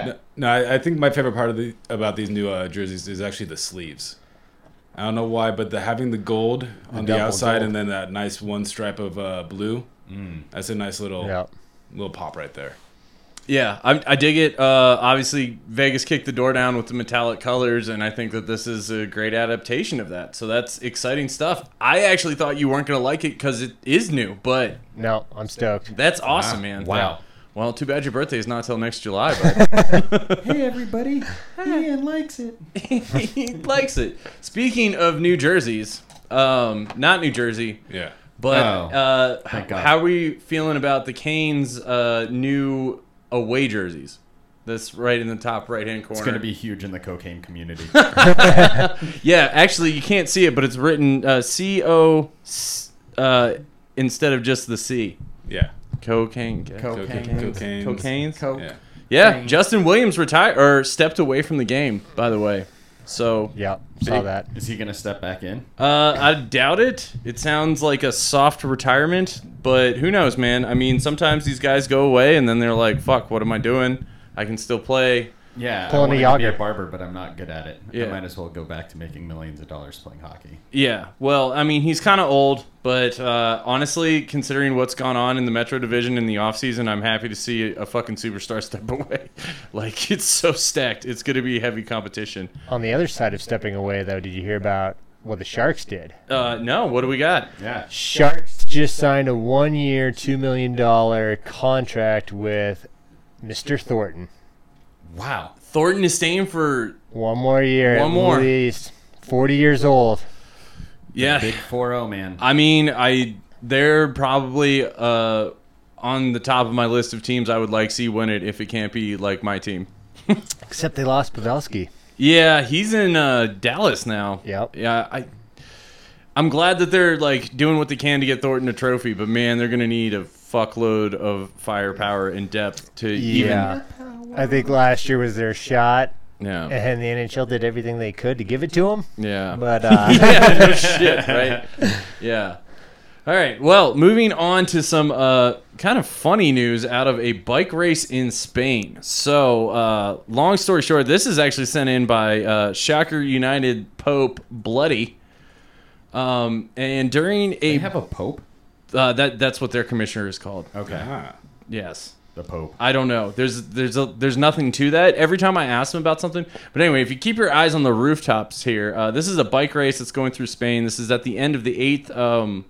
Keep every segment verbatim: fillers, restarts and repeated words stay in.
No, no I, I think my favorite part of the about these new uh, jerseys is actually the sleeves. I don't know why, but the having the gold on the, the outside gold. And then that nice one stripe of uh, blue, mm. that's a nice little yeah. little pop right there. Yeah, I, I dig it. Uh, obviously, Vegas kicked the door down with the metallic colors, and I think that this is a great adaptation of that. So that's exciting stuff. I actually thought you weren't going to like it because it is new, but... No, I'm stoked. That's awesome, wow. man. Wow. Yeah. Well, too bad your birthday is not till next July, but... Hey, everybody. Ian likes it. He likes it. Speaking of New Jerseys, um, not New Jersey... Yeah. But oh, uh, how are we feeling about the Canes' uh, new... away jerseys? That's right in the top right-hand corner. It's going to be huge in the cocaine community. Yeah, actually, you can't see it, but it's written uh, C O uh, instead of just the C. Yeah. Cocaine. Cocaine. Cocaine. Cocaines. Coke. Yeah. Yeah, Justin Williams retired or stepped away from the game, by the way. So yeah, saw that. Is he going to step back in? Uh, I doubt it. It sounds like a soft retirement, but who knows, man? I mean, sometimes these guys go away and then they're like, "Fuck, what am I doing? I can still play." Yeah, Pulling I a want to be Yager. a barber, but I'm not good at it. Yeah. I might as well go back to making millions of dollars playing hockey. Yeah, well, I mean, he's kind of old, but uh, honestly, considering what's gone on in the Metro Division in the offseason, I'm happy to see a fucking superstar step away. Like, it's so stacked. It's going to be heavy competition. On the other side of stepping away, though, did you hear about what the Sharks did? Uh, no, what do we got? Yeah. Sharks just signed a one-year, two million dollars contract with Mister Thornton. Wow. Thornton is staying for... One more year One at more. least. forty years old. Yeah. Big four oh, man. I mean, I they're probably uh, on the top of my list of teams I would like to see win it if it can't be like my team. Except they lost Pavelski. Yeah, he's in uh, Dallas now. Yep. Yeah, I I'm glad that they're like doing what they can to get Thornton a trophy, but man, they're gonna need a fuckload of firepower and depth to Yeah. I think last year was their shot. even. Yeah. And the N H L did everything they could to give it to them. Yeah. But uh, yeah, no shit, right? Yeah. All right. Well, moving on to some uh, kind of funny news out of a bike race in Spain. So, uh, long story short, this is actually sent in by uh, Shocker United Pope Bloody. Um, and during a They have a pope? uh, that that's what their commissioner is called. Okay. Ah. Yes. The pope. I don't know. There's there's a, there's nothing to that. Every time I ask them about something, but anyway, if you keep your eyes on the rooftops here, uh, this is a bike race that's going through Spain. This is at the end of the eighth, um,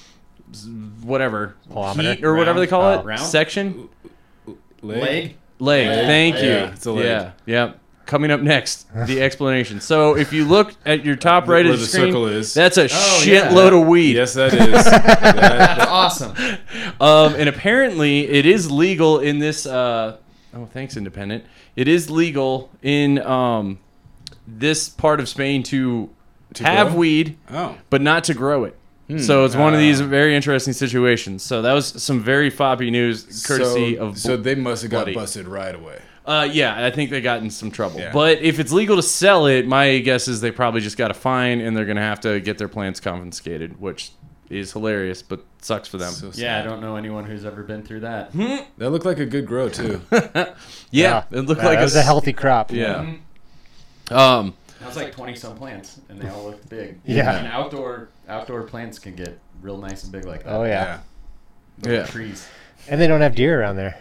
whatever Kilometer? heat or whatever they call Round? it, Round? section, Leg? leg. Leg. Thank you. Yeah, it's a leg. Yeah, yeah. Coming up next, the explanation. So if you look at your top right Where of the, the screen, circle is. that's a Oh, yeah. shitload of weed. Yes, that is. that, That's awesome. Um, and apparently, it is legal in this. Uh, oh, thanks, Independent. It is legal in um, this part of Spain to, To have grow? weed, oh. but not to grow it. So it's one of Ah. these very interesting situations. So that was some very floppy news, courtesy so, of. So they must have got Bloody. busted right away. Uh, yeah, I think they got in some trouble. Yeah. But if it's legal to sell it, my guess is they probably just got a fine and they're going to have to get their plants confiscated, which is hilarious, but sucks for them. So sad. Yeah, I don't know anyone who's ever been through that. That looked like a good grow too. yeah, it looked Yeah, like that was a healthy crop. Yeah. Um. That was like twenty some plants, and they all looked big. Yeah. And outdoor outdoor plants can get real nice and big like that. Oh, yeah. Little Yeah. Trees. And they don't have deer around there.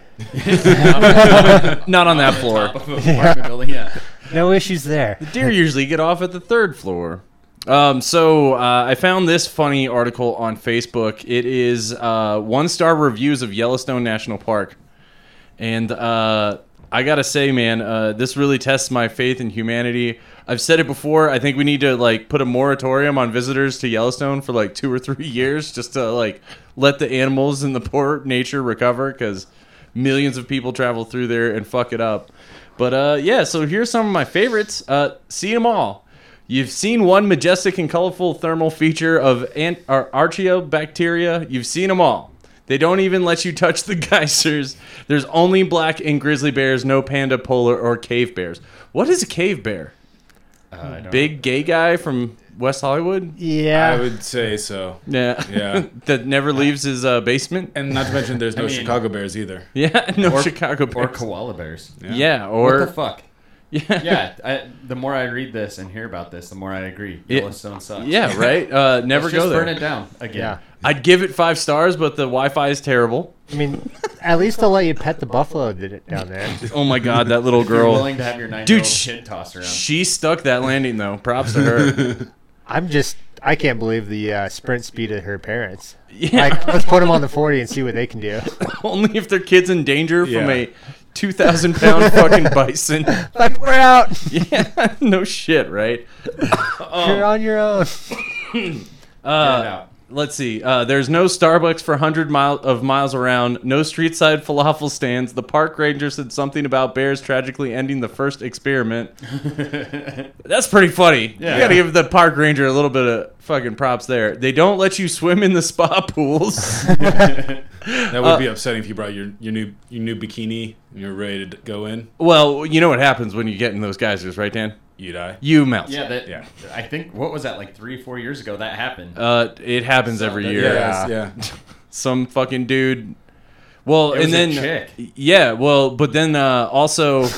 Not on that floor. Top of an apartment building, yeah. No issues there. Deer usually get off at the third floor. Um, so uh, I found this funny article on Facebook. It is uh, one-star reviews of Yellowstone National Park. And uh, I gotta say, man, uh, this really tests my faith in humanity. I've said it before. I think we need to like put a moratorium on visitors to Yellowstone for like two or three years, just to like let the animals and the poor nature recover, because millions of people travel through there and fuck it up. But uh, yeah, so here's some of my favorites. Uh, see them all. You've seen one majestic and colorful thermal feature of ant- or archaeobacteria. You've seen them all. They don't even let you touch the geysers. There's only black and grizzly bears, no panda, polar, or cave bears. What is a cave bear? Uh, I don't Big gay guy from West Hollywood. Yeah. I would say so. Yeah, Yeah. that never leaves his uh, basement. And not to mention, there's no I mean- Chicago Bears either. Yeah, no Or- Chicago Or Bears. koala bears. Yeah, What or the fuck? yeah, Yeah, I, the more I read this and hear about this, the more I agree. Yeah. Yellowstone sucks. yeah, right. Uh, never Let's go just there. burn it down again. Yeah. I'd give it five stars, but the Wi-Fi is terrible. I mean, at least they'll let you pet the buffalo did it down there. Oh my god, that little If you're girl. willing to have your nine-year-old Dude, sh- kid toss around. She stuck that landing though. Props to her. I'm just, I can't believe the uh, sprint speed of her parents. Yeah, Like, let's put them on the forty and see what they can do. only if their kid's in danger from Yeah. a two thousand pound fucking bison. Like, we're out. Yeah, no shit, right? You're on your own. Get it Uh, out. let's see. Uh, there's no Starbucks for one hundred mile of miles around. No street side falafel stands. The park ranger said something about bears tragically ending the first experiment. That's pretty funny. Yeah. You gotta give the park ranger a little bit of fucking props there. They don't let you swim in the spa pools. That would Uh, be upsetting if you brought your, your new your new bikini and you're ready to go in. Well, you know what happens when you get in those geysers, right, Dan? You die. You melt. Yeah, that. Yeah. I think what was that like three, four years ago that happened. Uh, it happens So every that- year. Yeah. Yeah. Some fucking dude. Well, It was and a then chick. yeah, well, but then uh, also,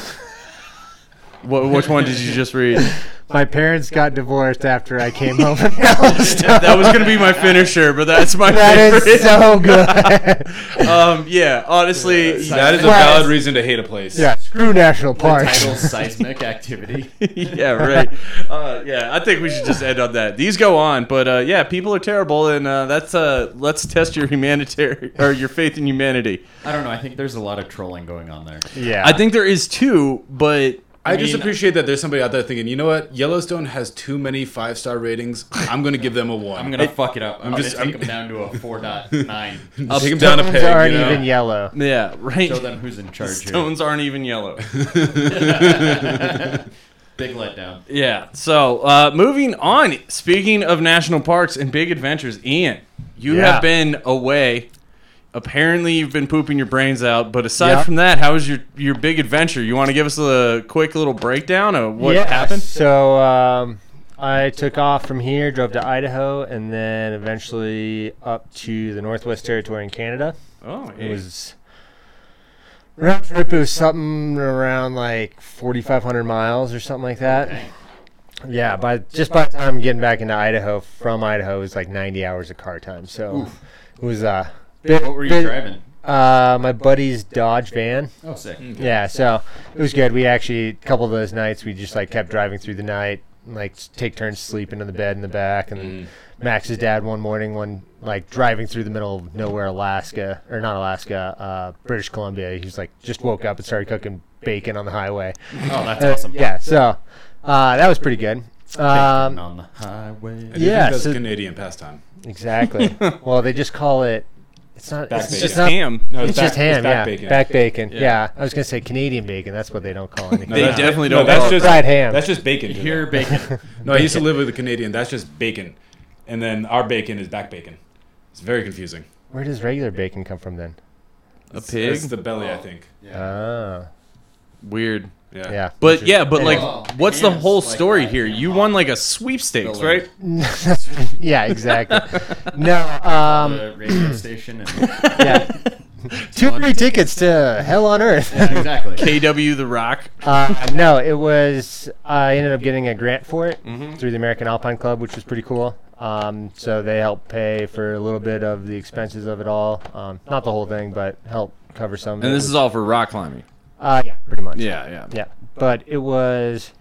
what, which one did you just read? My parents got divorced after I came home from Yellowstone. That was gonna be my finisher, but that's my That favorite. is so good. um, yeah, honestly, Yeah, That is a Well, valid it's- reason to hate a place. Yeah, screw national The parks. title seismic activity. yeah, right. Uh, yeah, I think we should just end on that. These go on, but uh, yeah, people are terrible, and uh, that's uh, let's test your humanitarian or your faith in humanity. I don't know. I think there's a lot of trolling going on there. Yeah. I think there is too, but I just mean- appreciate that there's somebody out there thinking, you know what, Yellowstone has too many five star ratings. I'm going to give them a one. I'm gonna fuck it up. I'm, I'm just just- take I'm- them down to a four point nine. I'll take them down a Stones peg. aren't You know? even yellow. yeah, right. Show them who's in charge Stones aren't even yellow. here. Big letdown. Yeah. So uh, moving on. Speaking of national parks and big adventures, Ian, you Yeah. have been away. Apparently, you've been pooping your brains out. But aside Yep. from that, how was your your big adventure? You want to give us a quick little breakdown of what Yeah, happened? So um, I took off from here, drove to Idaho, and then eventually up to the Northwest Territory in Canada. Oh, It was round trip. It was something around like forty-five hundred miles or something like that. Okay. Yeah, by just by the time getting back into Idaho from Idaho, it was like ninety hours of car time. So Oof. it was uh, bit, What were you bit- driving? Uh, my buddy's Dodge van. Oh, sick. Yeah, so it was good. We actually, a couple of those nights, we just like kept driving through the night, like take turns sleeping in the bed in the back, and then Max's dad one morning, one like driving through the middle of nowhere, Alaska, or not Alaska, uh, British Columbia. He was like just woke up and started cooking bacon on the highway. Oh, that's Uh, awesome. Yeah, so uh, that was pretty good. Bacon Um, on the highway. I do Yeah, think that's so- Canadian pastime. exactly. Well, they just call it. It's not. Back It's bacon. just Just not. ham. No, It's back- just ham, back yeah. bacon. Back bacon, Yeah. yeah. I was gonna say Canadian bacon. That's what they don't call anything. No, They that's- definitely no, don't that's call it just fried ham. That's just bacon. to Here, them. bacon. No, I used to live with a Canadian. That's just bacon, and then our bacon is back bacon. It's very confusing. Where does regular bacon come from then? A It's- pig. It's the belly, I think. Yeah. Oh, Weird. Yeah. yeah. But yeah, but like, Well, what's the hams whole like story that, here? yeah. You won like a sweepstakes, Filler. right? That's, yeah, exactly. No, um, the radio station. And, yeah. Two free tickets to Hell on Earth. yeah, exactly. K W The Rock. Uh, no, it was. I ended up getting a grant for it Mhm. through the American Alpine Club, which was pretty cool. Um, so they helped pay for a little bit of the expenses of it all. Um, not the whole thing, but help cover some. of And it, this which- is all for rock climbing. Uh, yeah, pretty much. Yeah, yeah. Yeah, but it was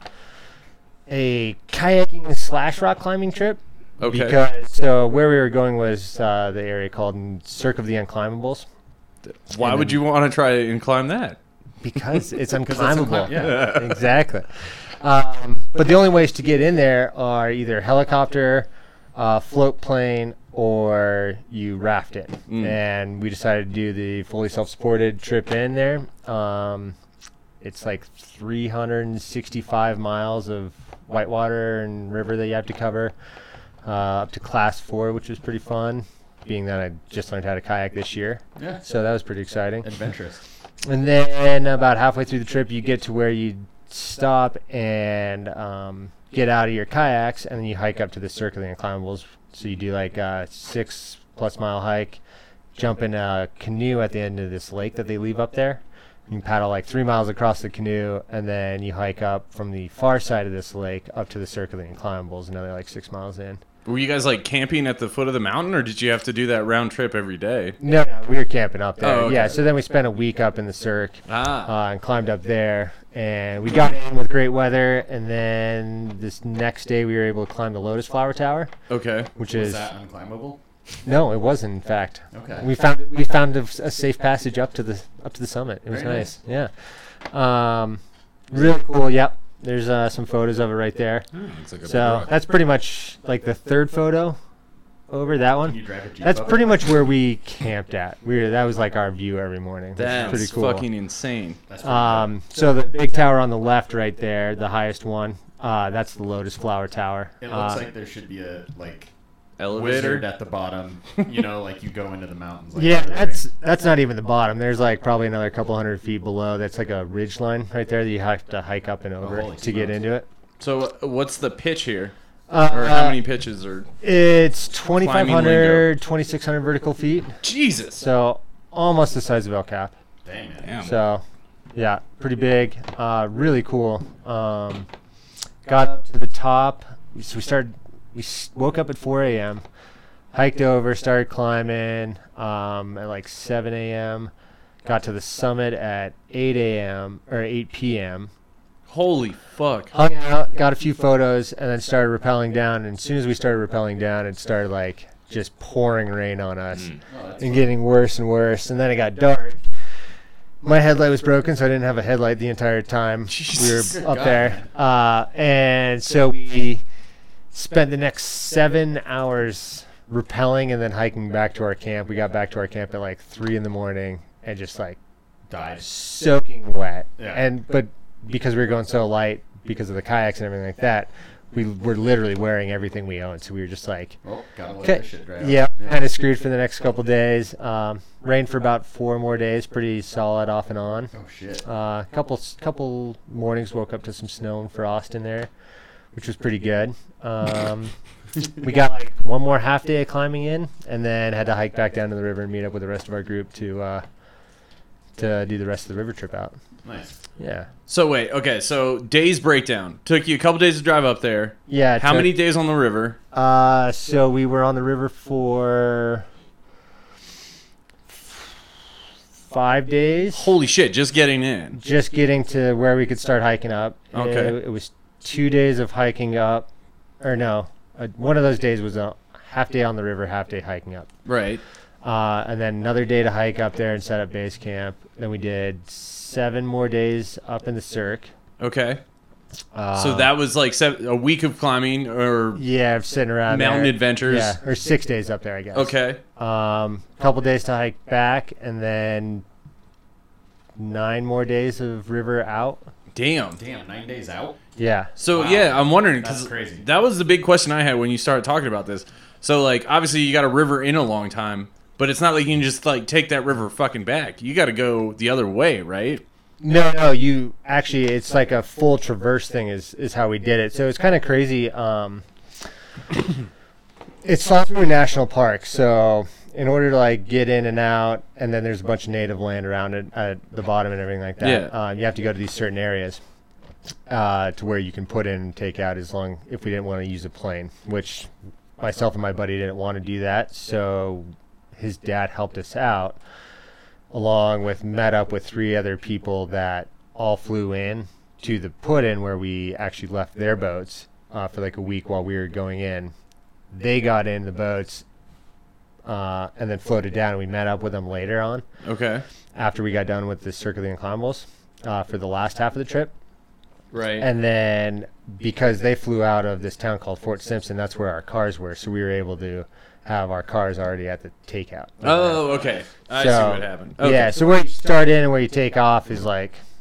a kayaking slash rock climbing trip. Okay. Because so where we were going was uh, the area called Cirque of the Unclimbables. Why would you want to try and climb that? Because it's 'Cause it's unclimbable. unclim- yeah. Exactly. Um, but the only ways to get in there are either helicopter, uh, float plane, or you raft it. Mm. And we decided to do the fully self-supported trip in there. Um, it's like three hundred sixty-five miles of whitewater and river that you have to cover, uh, up to class four, which was pretty fun, being that I just learned how to kayak this year. Yeah. So that was pretty exciting. Adventurous. And then about halfway through the trip, you get to where you stop and um, get out of your kayaks, and then you hike up to the Circle of the Unclimbables. So you do like a six plus mile hike, jump in a canoe at the end of this lake that they leave up there. You can paddle like three miles across the canoe, and then you hike up from the far side of this lake up to the Circle of the Unclimbables, another like six miles in. Were you guys like camping at the foot of the mountain, or did you have to do that round trip every day? No, no, we were camping up there. Oh, okay. Yeah, so then we spent a week up in the Cirque Ah. uh, and climbed up there. And we got in with great weather, and then this next day we were able to climb the Lotus Flower Tower, Okay. which Was is that unclimbable? no, it wasn't. In fact, Okay. we found we found a, a safe passage up to the up to the summit. It was Very nice. Yeah, um, really cool. Yep, there's uh, some photos of it right there. Oh, looks like a big So rock. that's pretty much like the third photo over that Can one. you drive a Jeep That's up pretty it? much where we camped at. We were, that was like our view every morning. Which is That's pretty cool. fucking insane. That's pretty Um, so the big tower on the left, right there, the highest one, uh, that's the Lotus Flower Tower. cool. It looks Uh, like there should be a like Elevator. wizard at the bottom. You know, like you go into the mountains. Like yeah, everything. that's that's not even the bottom. There's like probably another couple hundred feet below. That's like a ridge line right there that you have to hike up and over holy to get smokes. into it. So uh, what's the pitch here? Uh, Or how many pitches are? It's twenty-five Climbing hundred, twenty-six hundred vertical feet. Jesus. So almost the size of El Cap. Dang man. Damn. So, yeah, pretty big. Uh, really cool. Um, got up to the top. So we started. We s- woke up at four a.m. Hiked over, started climbing um, at like seven a.m. Got to the summit at eight a.m. or eight p.m. Holy fuck. Hung out, got a few photos, and then started rappelling down. And as soon as we started rappelling down, it started like just pouring rain on us Mm. Oh, that's and getting worse and worse. And then it got dark. My headlight was broken, so I didn't have a headlight the entire time Jesus. we were up God. there. Uh, and so we spent the next seven hours rappelling and then hiking back to our camp. We got back to our camp at like three in the morning and just like died. soaking wet. Yeah. And but because we were going so light because of the kayaks and everything like that, we were literally wearing everything we owned. So we were just like, Well, gotta let Okay. this shit dry out. yeah, kind of screwed for the next couple days. Um, rained for about four more days, pretty solid off and on. Oh shit. A uh, couple couple mornings woke up to some snow and frost in there, which was pretty good. Um, we got like one more half day of climbing in, and then had to hike back down to the river and meet up with the rest of our group to uh, to do the rest of the river trip out. Nice. Yeah, So wait, okay, so days breakdown. Took you a couple days to drive up there. yeah. it How took- many days on the river? Uh, so we were on the river for five days. Holy shit, just getting in. Just getting to where we could start hiking up. Okay. It, it was two days of hiking up, or no, uh, one of those days was a half day on the river, half day hiking up. Right. Uh, and then another day to hike up there and set up base camp. Then we did seven more days up in the Cirque. Okay. Uh, So that was like seven, a week of climbing or yeah, sitting around mountain there. adventures. Yeah, or six days up there, I guess. Okay. Um, couple days to hike back, and then nine more days of river out. Damn. Damn, nine days out. Yeah. So Wow. yeah, I'm wondering That's because crazy. that was the big question I had when you started talking about this. So like, obviously you got a river in a long time, but it's not like you can just like take that river fucking back. You got to go the other way, right? No, no, you actually, it's like a full traverse thing is, is how we did it. So it's kind of crazy. Um, it's Slotsburg National Park. So in order to like get in and out, and then there's a bunch of native land around it at the bottom and everything like that. Yeah. Um, you have to go to these certain areas uh, to where you can put in and take out as long, if we didn't want to use a plane, which myself and my buddy didn't want to do that. So his dad helped us out, along with met up with three other people that all flew in to the put-in where we actually left their boats uh, for like a week while we were going in. They got in the boats uh, and then floated down, and we met up with them later on Okay. after we got done with the Circle of the Unclimbables uh, for the last half of the trip. Right. And then because they flew out of this town called Fort Simpson, that's where our cars were, so we were able to have our cars already at the takeout. oh, okay. I see So, what happened. Okay. Yeah, so where you start in and where you take off is like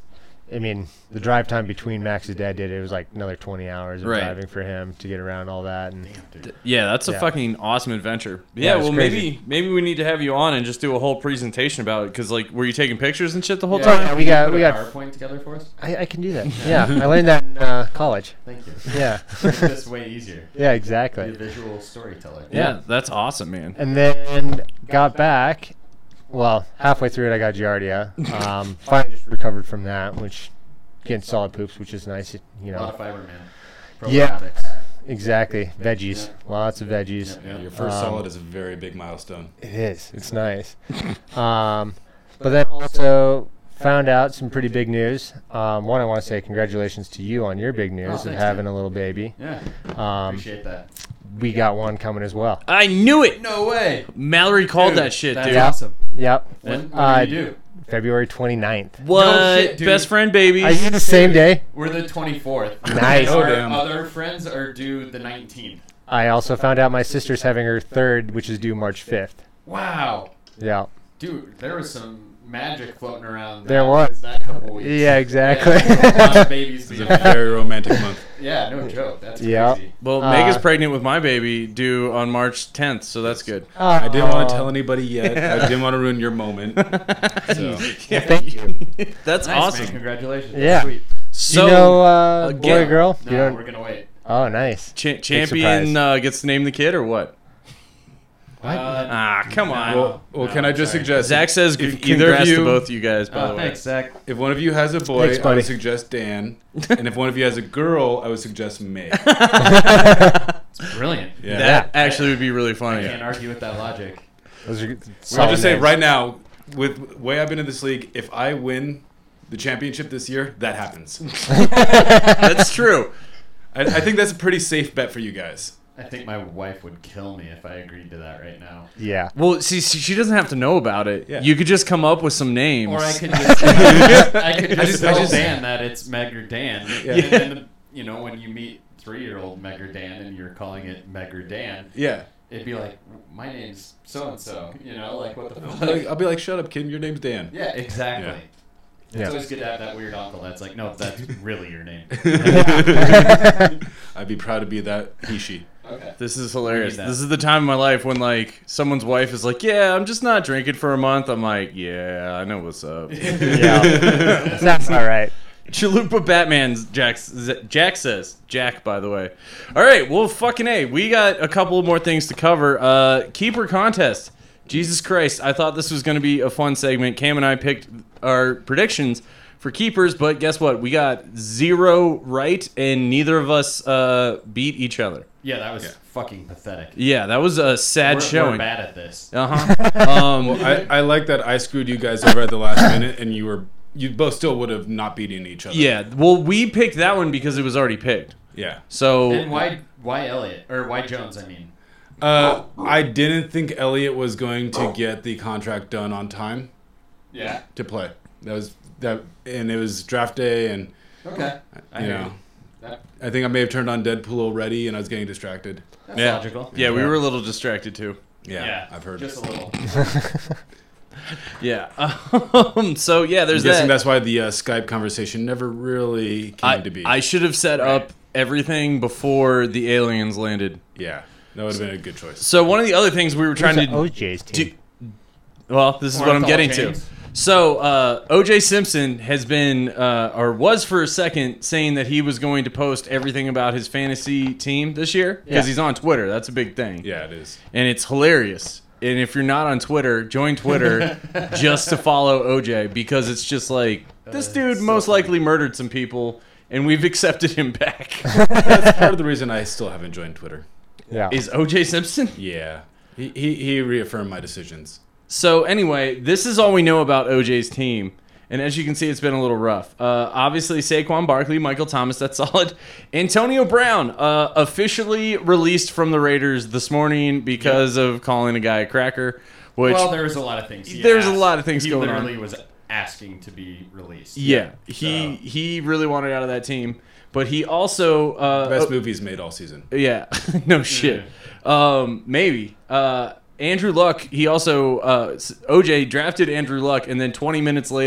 I mean, the drive time between Max's dad did it was like another twenty hours of Right. driving for him to get around all that. And Yeah, that's a Yeah. fucking awesome adventure. Yeah, Yeah, it's well, crazy. maybe maybe we need to have you on and just do a whole presentation about it. Because, like, were you taking pictures and shit the whole Yeah, time? Yeah, we can you got- put we a got- PowerPoint together for us. I, I can do that. Yeah, I learned that in uh, college. Thank you. Yeah. It's just way easier. Yeah, Be exactly. a visual storyteller. Yeah, that's awesome, man. And then got back. Well, halfway through it, I got Giardia. Um, finally just recovered from that, which getting solid poops, which is nice. You A lot know, of fiber, man. Yeah. Probiotics. exactly. Veggies, lots of veggies. Yeah. Yeah, your first Um, solid is a very big milestone. It is. It's nice. um, but then also found out some pretty big news. Um, one, I want to say congratulations to you on your big news Oh, of thanks, having man. a little baby. Yeah. Um, Appreciate that. we got one coming as well. I knew it. No way. Mallory called Dude, that shit, that's dude. Yeah. awesome. Yep. When, when Uh, do you do? February twenty-ninth. What? No shit, dude. Best friend baby. Are you the same day? We're the twenty-fourth. Nice. Oh, Our damn. other friends are due the nineteenth. I also found out my sister's having her third, which is due March fifth. Wow. Yeah. Dude, there was some magic floating around. There that, was. That couple weeks. Yeah, exactly. Yeah, a lot of babies It's a being very romantic month. Yeah, no joke. That's Yeah. crazy. Well, Uh, Meg is pregnant with my baby due on March tenth, so that's good. I didn't want to Oh. tell anybody yet. I didn't want to ruin your moment. So Yeah, thank you. That's Nice, awesome. man. Congratulations. Yeah. That's sweet. So, you know, uh, boy again- or girl? You No, don't- we're gonna wait. Oh, nice. cha- surprise. champion uh, gets to name the kid or what? Uh, Ah, come on. well, well No, can I just sorry. suggest Zach says if c- congrats either of to you, both you guys, by oh, the way. thanks, Zach. if one of you has a boy, Thanks, I buddy. would suggest Dan, and if one of you has a girl, I would suggest May. It's brilliant. Yeah. That actually would be really I funny. can't argue with that logic. Those are So I'll just say names. right now, with the way I've been in this league, if I win the championship this year, that happens. That's true. I, I think that's a pretty safe bet for you guys. I think my wife would kill me if I agreed to that right now. Yeah. Well, see, see, she doesn't have to know about it. Yeah. You could just come up with some names. Or I could just, I could just, just- I tell just- Dan that it's Meg or Dan. Yeah. And then, the, you know, when you meet three-year-old Meg or Dan and you're calling it Meg or Dan, Yeah. it'd be like, my name's so-and-so. You know, like, what the I'll fuck? be like, I'll be like, shut up, kid. Your name's Dan. Yeah, exactly. Yeah. It's Yeah. always good to have that weird uncle that's like, no, that's really your name. I'd be proud to be that he, she. Okay. This is hilarious. We need that. This is the time of my life when, like, someone's wife is like, yeah, I'm just not drinking for a month. I'm like, yeah, I know what's up. Yeah. That's all right. Chalupa Batman, Jack, Jack says. Jack, by the way. All right, well, fucking A. We got a couple more things to cover. Uh, keeper contest. Jesus Christ, I thought this was going to be a fun segment. Cam and I picked our predictions for keepers, but guess what? We got zero right, and neither of us uh, beat each other. Yeah, that was Yeah. fucking pathetic. Yeah, that was a sad we're, showing. We're bad at this. Uh-huh. Um, Well, I, I like that I screwed you guys over at the last minute, and you were you both still would have not beaten each other. yeah, well, we picked that one because it was already picked. Yeah. So And why, why Elliot or why Jones? I mean, Uh, I didn't think Elliot was going to get the contract done on time yeah. to play. That was that, and it was draft day, and Okay. I you hear know, you. That, I think I may have turned on Deadpool already, and I was getting distracted. that's yeah, logical. yeah, we Yeah. were a little distracted too. Yeah, I've heard. Just a little. Yeah. Um, so yeah, I'm there's guessing that. that's why the uh, Skype conversation never really came I, to be. I should have set Right. up everything before the aliens landed. yeah, that would have been a good choice. So one of the other things we were trying Who's to the O J's team? do. Well, this is Wanna what I'm call getting James? to. So uh, O J Simpson has been, uh, or was for a second, saying that he was going to post everything about his fantasy team this year because Yeah. he's on Twitter. That's a big thing. Yeah, it is. And it's hilarious. And if you're not on Twitter, join Twitter just to follow O J because it's just like this Uh, dude so most funny. likely murdered some people, and we've accepted him back. That's part of the reason I still haven't joined Twitter. Yeah. Is O J Simpson? Yeah, he he, he reaffirmed my decisions. So anyway, this is all we know about O J's team. And as you can see, it's been a little rough. Uh, obviously, Saquon Barkley, Michael Thomas, that's solid. Antonio Brown, uh, officially released from the Raiders this morning because of calling a guy a cracker. Which, well, there was a lot of things. he There's a asked. lot of things he going on. literally was asking to be released. yeah, he So- he really wanted out of that team. But he also... Uh, Best oh, movies made all season. Yeah, no shit. Um, maybe. Uh, Andrew Luck, he also, uh, O J drafted Andrew Luck, and then twenty minutes later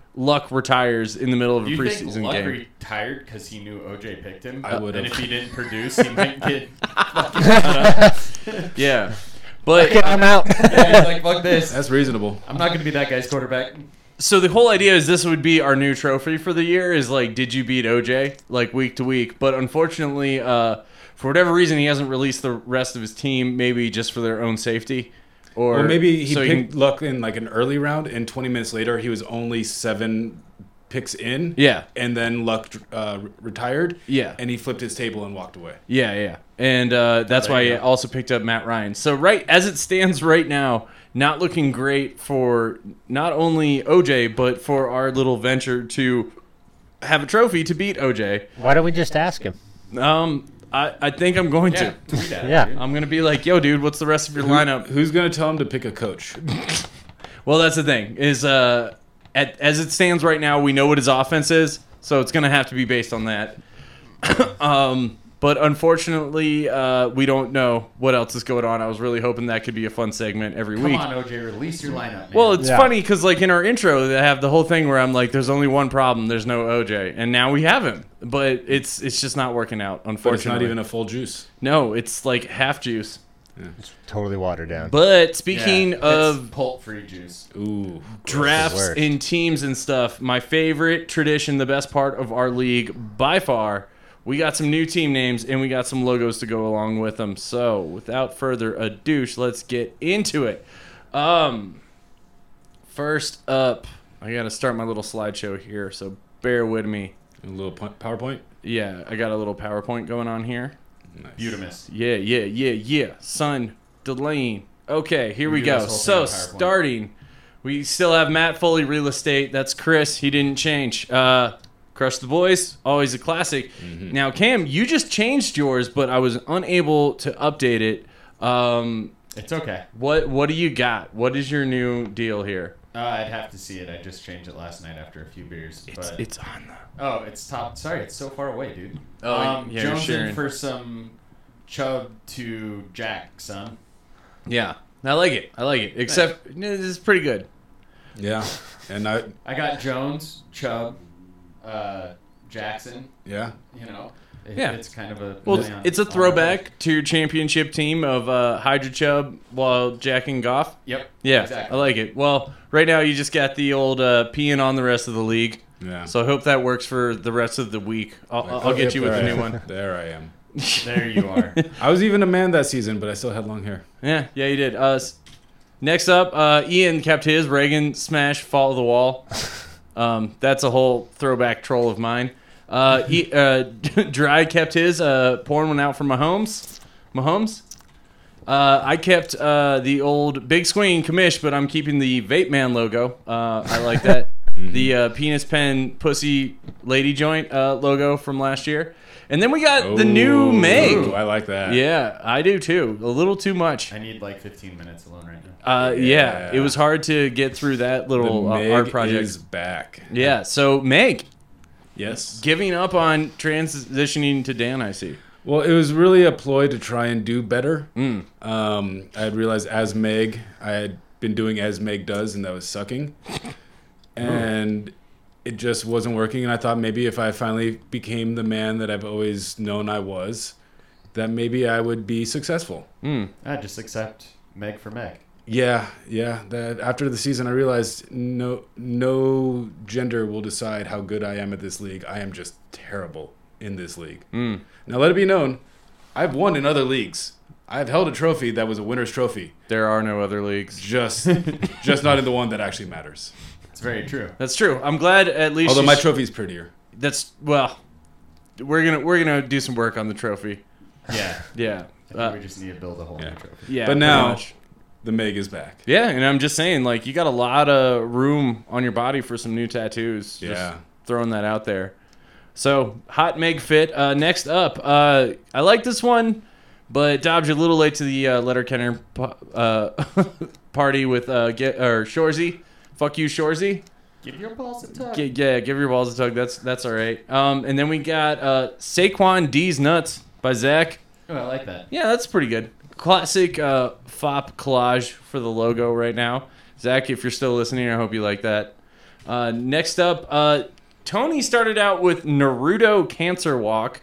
Like retires in the middle of a Do you think preseason Luck game. retired because he knew O J picked him? I would've. And if he didn't produce, he might get fucking Yeah, but I'm out. yeah, he's like, fuck this. That's reasonable. I'm not going to be that guy's quarterback. so the whole idea is this would be our new trophy for the year is like, did you beat O J like week to week? But unfortunately, uh, for whatever reason, he hasn't released the rest of his team, maybe just for their own safety. Or Or maybe he so picked can- Luck in like an early round, and twenty minutes later he was only seven picks in. Yeah. And then Luck uh, retired. Yeah. And he flipped his table and walked away. Yeah, yeah. And uh, that's There why you he go. also picked up Matt Ryan. So right as it stands right now, not looking great for not only O J, but for our little venture to have a trophy to beat O J. Why don't we just ask him? Um, I, I think I'm going Yeah, to. tweet at it, Yeah. dude. I'm going to be like, yo, dude, what's the rest of your lineup? Who's gonna tell him to pick a coach? Well, that's the thing is, uh, at, as it stands right now, we know what his offense is, so it's going to have to be based on that. um, but unfortunately, uh, we don't know what else is going on. I was really hoping that could be a fun segment every Come week. on, O J, release your lineup, man. Well, it's Yeah. funny because, like, in our intro, they have the whole thing where I'm like, "There's only one problem. There's no O J," and now we have him, but it's it's just not working out. But Unfortunately, it's not even a full juice. no. It's like half juice. Totally watered down. But Yeah, speaking it's of pulp-free juice. Ooh. drafts word. in teams and stuff, my favorite tradition, the best part of our league by far. We got some new team names and we got some logos to go along with them. So, without further ado, let's get into it. Um, first up, I got to start my little slideshow here, so bear with me. A little po- PowerPoint. Yeah, I got a little PowerPoint going on here. Nice. Beautimus. Yeah, yeah, yeah, yeah. Son, Delane. Okay, here We we do go. this whole So, thing on PowerPoint. starting, we still have Matt Foley, real estate. That's Chris. He didn't change. Uh, Crush the Boys, always a classic. Mm-hmm. Now, Cam, you just changed yours, but I was unable to update it. Um, It's okay. what What do you got? What is your new deal here? Uh, I'd have to see it. I just changed it last night after a few beers. It's but it's on the. oh, it's top. Sorry, it's so far away, dude. Oh, um, yeah, you're Jones sharing. in for some Chubb to Jack, son. Yeah, I like it. I like it. Except this is pretty good. Yeah. And I. I got Jones, Chubb, uh, Jackson. Yeah. You know, it, Yeah. it's kind of a Well, yeah, it's a all right. throwback to your championship team of uh, Hydra Chubb while jacking Goff. Yep. Yeah, Exactly. I like it. Well, right now you just got the old uh, peeing on the rest of the league. Yeah. So I hope that works for the rest of the week. I'll, Like, I'll oh, get yep, you with there the I new am. one. There I am. There you are. I was even a man that season, but I still had long hair. Yeah, yeah, you did. Uh, s- next up, uh, Ian kept his Reagan smash fall of the wall. Um, that's a whole throwback troll of mine. Uh, he, uh, Dry kept his uh, pouring one out for Mahomes. Mahomes. Uh, I kept uh, the old Big Swing commish, but I'm keeping the Vape Man logo. Uh, I like that. The uh, penis pen pussy lady joint uh, logo from last year. And then we got the new Ooh, Meg. ooh, I like that. Yeah, I do too. A little too much. I need like fifteen minutes alone right now. Uh, yeah. Yeah. it was hard to get through that The little uh, Meg art project. is back. Yeah, so Meg Yes. giving up on transitioning to Dan, I see. Well, it was really a ploy to try and do better. Mm. Um, I had realized as Meg, I had been doing as Meg does, and that was sucking. And it just wasn't working. And I thought maybe if I finally became the man that I've always known I was, that maybe I would be successful. Mm. I just accept Meg for Meg. Yeah, yeah. That after the season, I realized no, no gender will decide how good I am at this league. I am just terrible in this league. Mm. Now, let it be known, I've won in other leagues. I've held a trophy that was a winner's trophy, There are no other leagues. just, just not in the one that actually matters. It's very true. That's true. I'm glad at least. Although you my sh- trophy's prettier. That's well. We're gonna we're gonna do some work on the trophy. Yeah. Yeah. I think Uh, we just need to build a whole yeah. new trophy. yeah. But pretty now- much. The Meg is back. Yeah, and I'm just saying, like, you got a lot of room on your body for some new tattoos. Just Yeah. throwing that out there. So, hot Meg fit. Uh, next up, uh, I like this one, but Dobbs, you're a little late to the uh, Letterkenny po- uh, party with uh, get, or Shorzy. Fuck you, Shorzy. Give your balls a tug. G- yeah, give your balls a tug. That's that's all right. Um, and then we got uh, Saquon D's Nuts by Zach. Oh, I like that. Yeah, that's pretty good. Classic uh, F O P collage for the logo right now. Zach, if you're still listening, I hope you like that. Uh, next up, uh, Tony started out with Naruto Cancer Walk.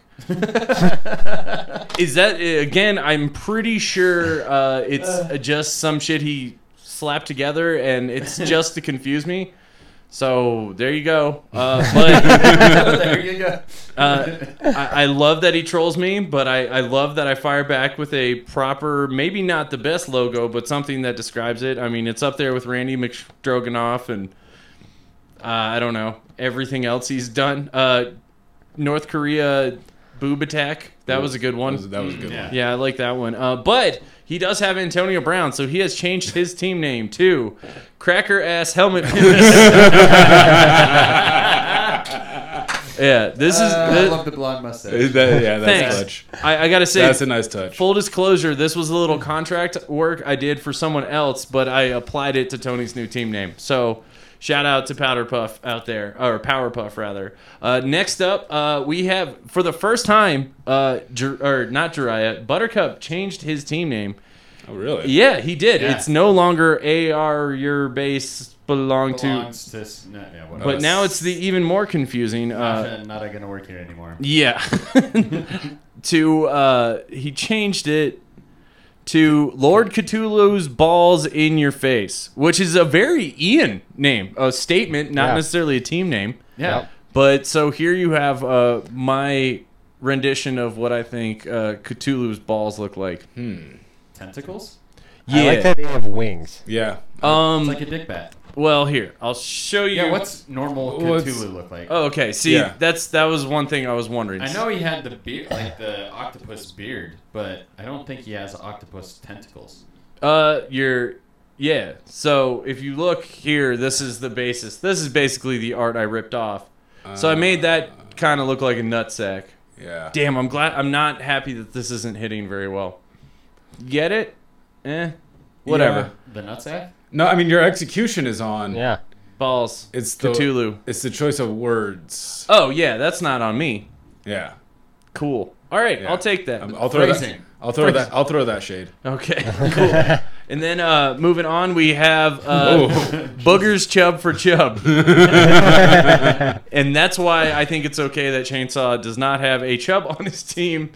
Is that, again, I'm pretty sure uh, it's uh, just some shit he slapped together, and it's just to confuse me. So there you go. Uh, but there you go. uh, I, I love that he trolls me, but I, I love that I fire back with a proper, maybe not the best logo, but something that describes it. I mean, it's up there with Randy McStroganoff and uh, I don't know, everything else he's done. Uh, North Korea boob attack. That was a good one. That was, that was a good Yeah. one. Yeah, I like that one. Uh, but he does have Antonio Brown, so he has changed his team name to Cracker Ass Helmet Penis. Yeah, this is. Uh, I this- love the blonde mustache. That- yeah, that's Thanks. a touch. I, I gotta say, That's a nice touch. full disclosure, this was a little contract work I did for someone else, but I applied it to Tony's new team name. So, shout out to Powder Puff out there, or Power Puff rather. Uh, next up, uh, we have for the first time, uh, Jer- or not Jiraiya, Buttercup changed his team name. Oh, really? Yeah, he did. Yeah. It's no longer A R your base belong to, Belongs to s- no, yeah, whatever. but now it's the even more confusing. Uh, not, not gonna work here anymore. Yeah. to uh he changed it to Lord Cthulhu's balls in your face, which is a very Ian name, a statement, not Yeah. necessarily a team name. Yeah. Yep. But so here you have uh my rendition of what I think uh Cthulhu's balls look like. Tentacles? Yeah. I like that they have wings. Yeah. Um It's like a dick bat. well here, I'll show you. Yeah, what's normal What's- Cthulhu look like? Oh, okay. See, Yeah. that's that was one thing I was wondering. I know he had the beard, like the octopus beard, but I don't think he has octopus tentacles. Uh, you're, yeah. So if you look here, this is the basis. This is basically the art I ripped off. So I made that kind of look like a nutsack. Yeah. Damn, I'm glad. I'm not happy that this isn't hitting very well. Get it? Eh. Whatever. The nutsack? No, I mean your execution is on. Yeah. Balls. It's the Cthulhu. It's the choice of words. Oh yeah, that's not on me. Yeah. Cool. All right, Yeah. I'll take that. Um, I'll throw that. Phrasing. I'll throw that. I'll throw that shade. Okay, cool. And then uh, moving on, we have uh, Oh. Boogers Chub for Chub. And that's why I think it's okay that Chainsaw does not have a Chub on his team,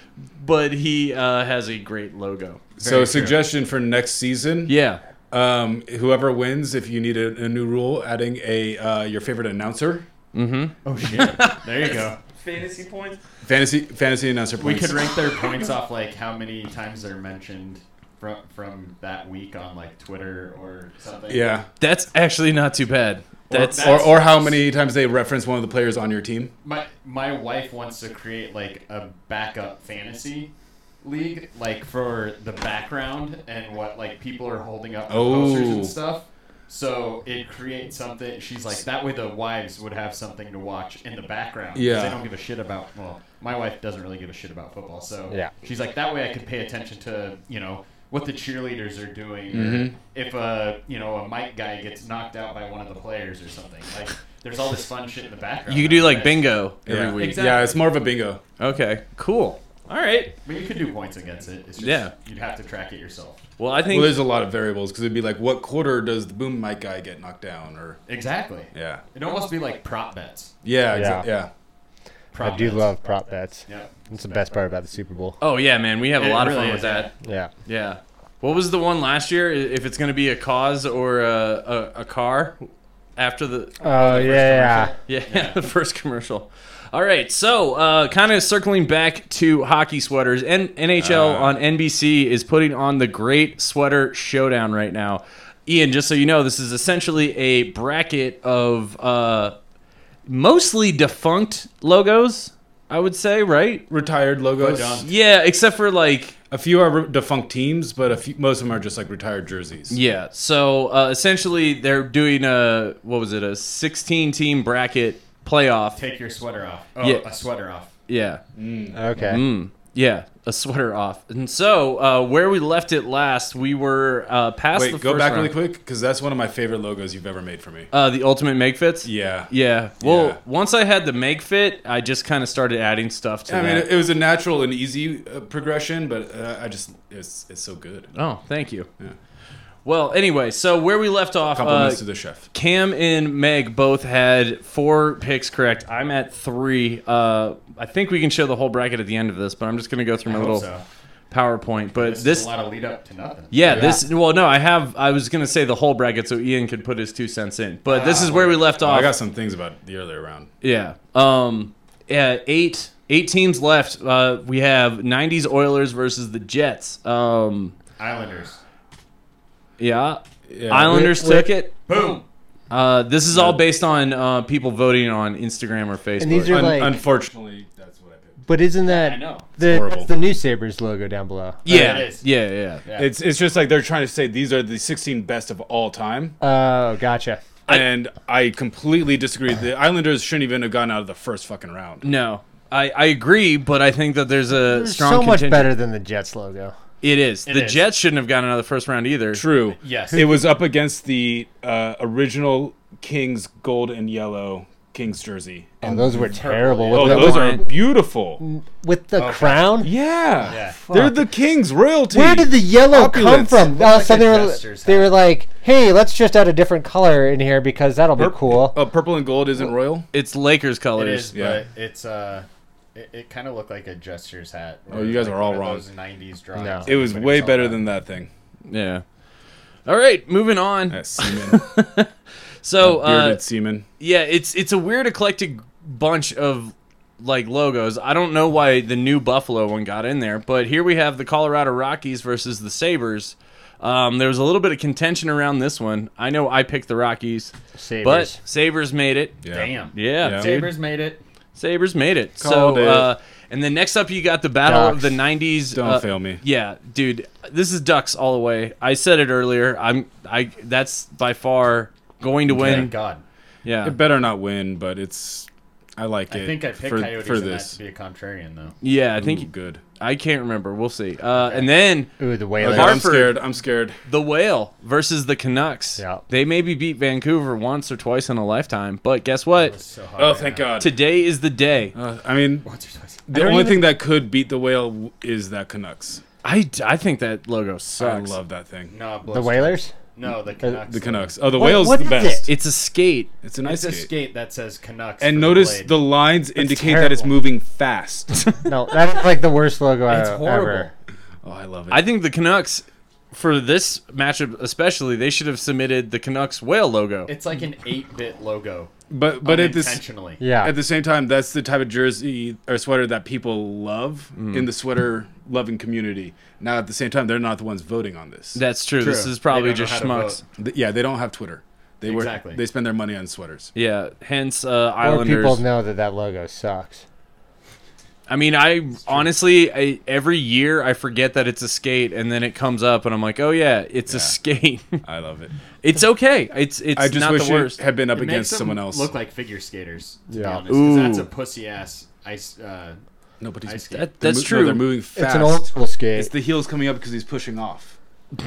but he uh, has a great logo. So, true. suggestion for next season. Yeah. Um, whoever wins, if you need a, a new rule, adding a uh, your favorite announcer, Oh shit! There you go. Fantasy points? fantasy fantasy announcer We points. could rank their points off like how many times they're mentioned from from that week on like Twitter or something. Yeah. That's actually not too bad. That's that- Or, or how many times they reference one of the players on your team. My my wife wants to create like a backup fantasy league, like for the background and what like people are holding up Oh. posters and stuff. So it creates something. She's like that way the wives would have something to watch in the background. 'cause Yeah. They don't give a shit about. Well, my wife doesn't really give a shit about football. So Yeah. she's like that way I could pay attention to you know what the cheerleaders are doing. Mhm. Or if a you know a mic guy gets knocked out by one of the players or something. Like there's all this fun shit in the background. you could do like Nice. bingo every Yeah. week. Exactly. Yeah, it's more of a bingo. Okay, cool. All right. But you could do points against it. It's just, Yeah. You'd have to track it yourself. Well, I think Well, there's a lot of variables because it'd be like, what quarter does the boom mic guy get knocked down? Or Exactly. yeah, It'd almost be like prop bets. yeah, Yeah. exa- yeah. Prop I do bets. love prop bets. Yeah. That's the best part about the Super Bowl. Oh yeah, man, we have a It lot of really fun is, with that. Yeah. Yeah. What was the one last year? I- If it's going to be a cause or a, a, a car after the Oh, yeah, yeah. yeah, the first commercial. All right, so uh, kind of circling back to hockey sweaters, and N H L Uh. on N B C is putting on the Great Sweater Showdown right now. Ian, just so you know, this is essentially a bracket of uh, mostly defunct logos, I would say, right? Retired logos. Put on. Yeah, except for like A few are re- defunct teams, but a few, most of them are just like retired jerseys. yeah. So uh, essentially, they're doing a what was it, a sixteen team bracket playoff. Take your sweater off. Oh, Yeah. a sweater off. Yeah. Okay. Mm, yeah, a sweater off. And so, uh, where we left it last, we were uh, past Wait, the go first back round. really quick because that's one of my favorite logos you've ever made for me. Uh, the Ultimate Make Fits? Yeah. Yeah. Well, Yeah. once I had the Make Fit, I just kind of started adding stuff to I mean, that. it, it was a natural and easy uh, progression, but uh, I just it's it's so good. Oh, thank you. Yeah. Well, anyway, so where we left off, Compliments uh, to the chef. Cam and Meg both had four picks correct. I'm at three. Uh, I think we can show the whole bracket at the end of this, but I'm just going to go through my I hope little so. PowerPoint. But This, this, is a lot of lead up to nothing. yeah, this. Well, no, I have. I was going to say the whole bracket so Ian could put his two cents in. But this is where we left Oh, off. I got some things about the earlier round. Yeah. Um. Yeah. Eight. Eight teams left. Uh, we have nineties Oilers versus the Jets. Um. Islanders. Yeah. Yeah. Islanders Wait, wait. took it. Boom. Uh, this is all based on uh, people voting on Instagram or Facebook. And these are Un- like, unfortunately, that's what I picked. but isn't that I know. the horrible. that's the New Sabres logo down below? yeah, it is. yeah, yeah, Yeah. It's it's just like they're trying to say these are the sixteen best of all time, Oh, gotcha. and I completely disagree. The Islanders shouldn't even have gotten out of the first fucking round. No, I, I agree, but I think that there's a They're strong so much contingent- better than the Jets logo. It is. It the is. Jets shouldn't have gotten out of the first round either. True. Yes. It was up against the uh, original Kings gold and yellow Kings jersey. And those were terrible. yeah. Oh, With the, those are Giant. beautiful. with the Okay. crown. Yeah. Yeah. They're Fuck. the Kings royalty. Where did the yellow come Opulence. from? Looked Uh, like so a they were jester's they hat. were like, "Hey, let's just add a different color in here because that'll be Pur- cool." Uh, purple and gold isn't royal? It's Lakers It colors. is, Yeah. but it's uh, it, it kind of looked like a jester's hat. Oh, you guys Like are all one of wrong. Those nineties drawings. No. It was Everybody way saw better that. than that thing. Yeah. All right, moving on. That semen. So, That bearded uh, semen. yeah, it's it's a weird eclectic bunch of like logos. I don't know why the new Buffalo one got in there, but here we have the Colorado Rockies versus the Sabres. Um, there was a little bit of contention around this one. I know I picked the Rockies, Sabres. but Sabres made it. Yeah. Damn. Yeah, Yeah. dude. Sabres made it. Sabres made it. Called so, it. Uh, and then next up, you got the battle of Ducks. the nineties. Don't uh, fail me. Yeah, dude, this is Ducks all the way. I said it earlier. I'm I. That's by far going to win. Thank God. Yeah, It better not win, but it's. I like it. I think I picked for, Coyotes for in that this. to be a contrarian, though. yeah. I think Ooh, good. I can't remember. We'll see. Uh, and then Ooh, the Okay, Whalers. I'm Hartford. scared. I'm scared. the Whale versus the Canucks. Yeah. They maybe beat Vancouver once or twice in a lifetime, but guess what? It was so hard Oh, right thank now. God. Today is the day. Uh, I mean, Once or twice. the don't only even- thing that could beat the whale w- is that Canucks. I, I think that logo sucks. I love that thing. No, The Whalers. No, the Canucks. The Canucks. Oh, the What- whale's what the is best. it? It's a skate. It's a nice It's a skate. skate that says Canucks. And for notice blade. the lines indicate that it's terrible. moving fast. No, that's like the worst logo It's I- horrible. ever. Oh, I love it. I think the Canucks, for this matchup especially, they should have submitted the Canucks whale logo. It's like an eight-bit logo. but but at this Unintentionally. Yeah. at the same time, that's the type of jersey or sweater that people love Mm. in the sweater loving community. Now, at the same time, they're not the ones voting on this. That's true. True. This is They probably don't know just how to schmucks. vote. Th- yeah, they don't have Twitter. They Exactly. work. They spend their money on sweaters. Yeah. Hence, uh, Or Islanders. people know that that logo sucks. I mean, I honestly, I, every year I forget that it's a skate, and then it comes up, and I'm like, oh yeah, it's a Yeah. skate. I love it. It's okay. It's it's I just not wish the worst. it had been up It against makes them someone else. look like figure skaters, to be Yeah. honest. 'cause that's Ooh. a pussy-ass ice... Uh, no, but he's ice skate. That- they're that's mo- true. No, they're moving fast. It's an old school skate. It's the heels coming up because he's pushing off.